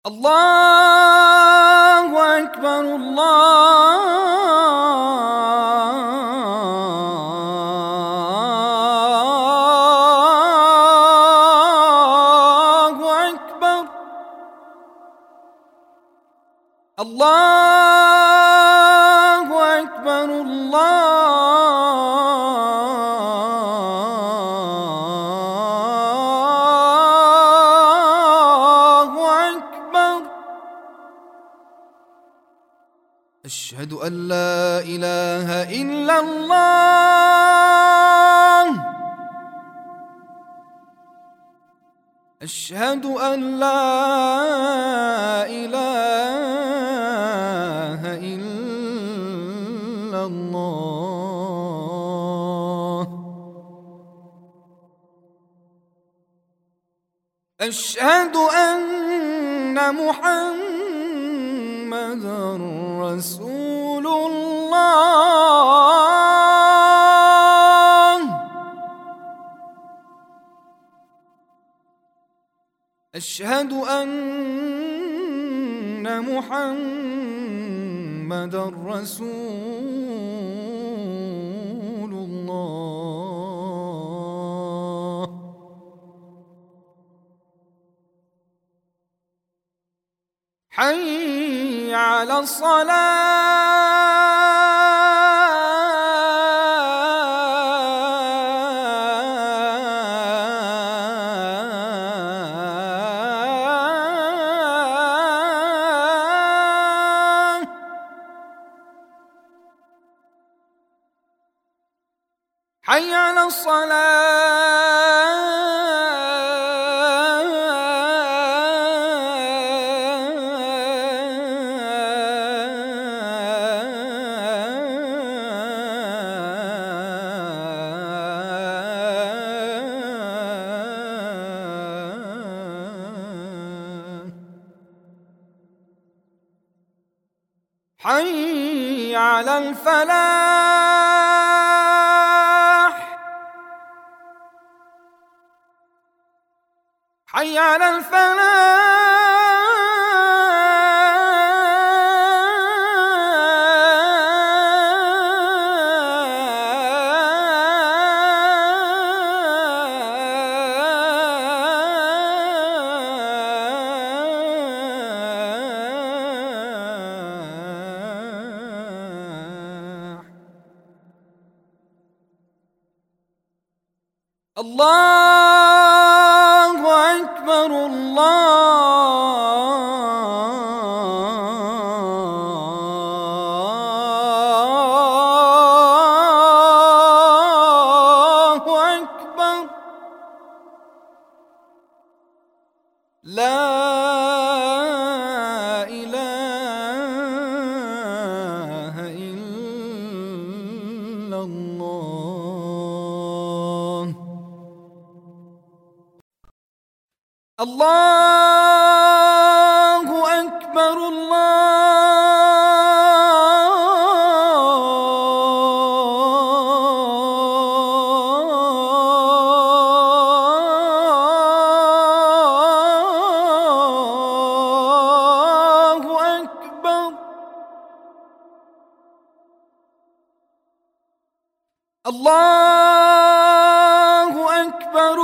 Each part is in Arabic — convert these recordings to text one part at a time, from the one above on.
الله أكبر الله أكبر الله أكبر أشهد أن لا إله إلا الله أشهد أن لا إله إلا الله أشهد أن محمدًا رسول الله أشهد أن محمدًا رسول الله حي على الصلاة حي على حي على الفلاح حي على الله أكبر الله أكبر لا إله إلا الله الله أكبر الله أكبر الله أكبر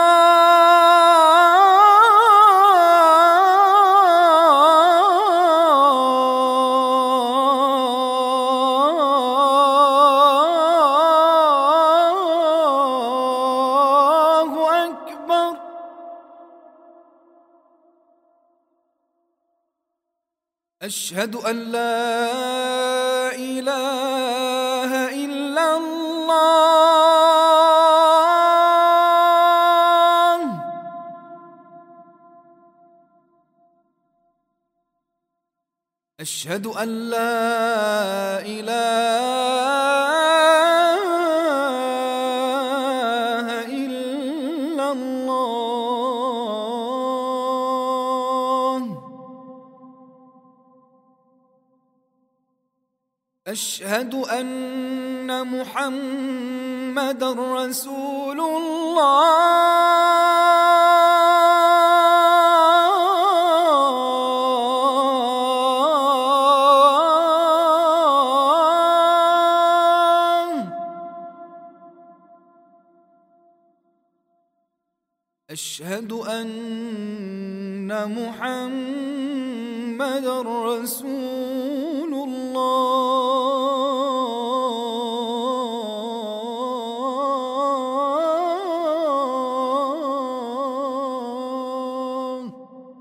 الله أكبر أشهد أن لا إله إلا الله أشهد أن لا إله إلا الله أشهد أن محمدًا رسول الله أشهد أن محمدًا رسول الله.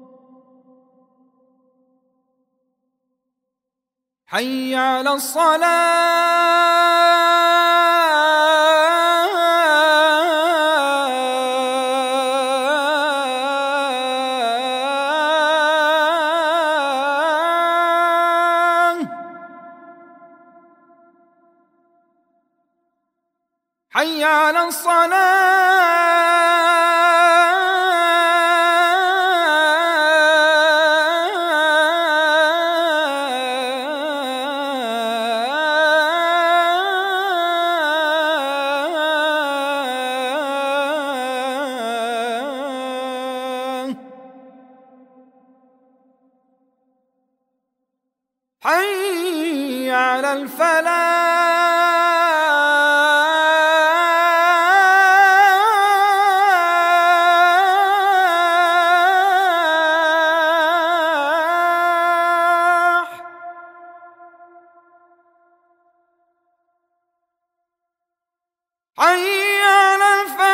حي على الصلاة. حي على الصلاة. حي على الفلاح. حي على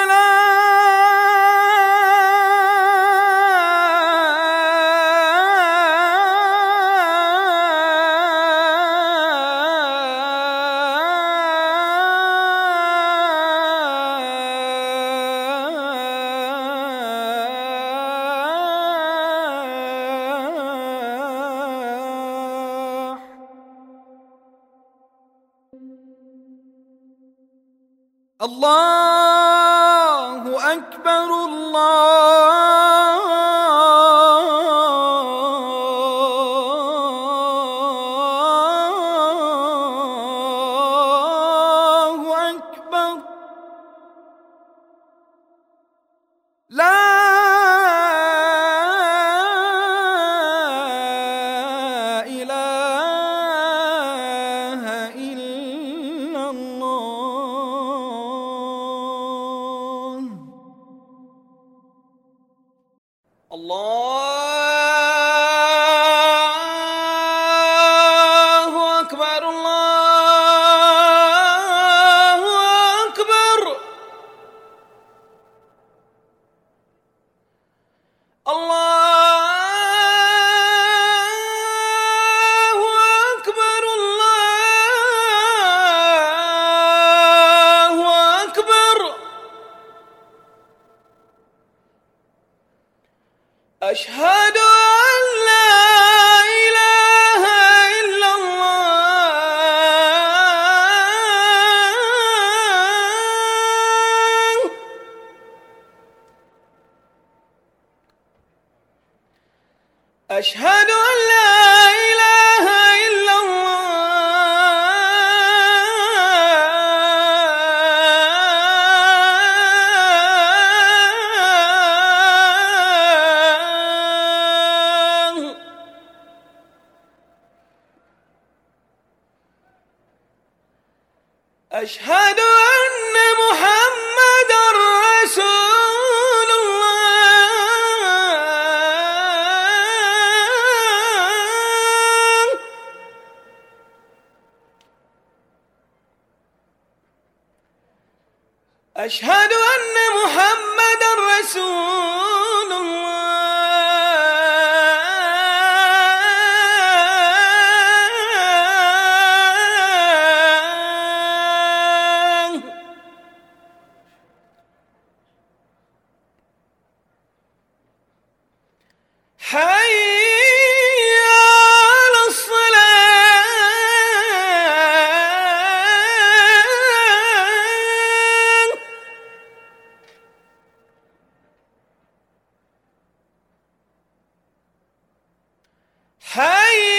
الفلاح. الله أكبر الله أكبر. لا إله إلا الله. الله أكبر الله أكبر. الله أكبر الله أكبر. أشهد أن لا إله إلا الله. أشهد أن لا إله إلا الله. أشهد أن محمدًا رسول الله. أشهد أن محمدًا رسول الله. حي على الصلاة. حي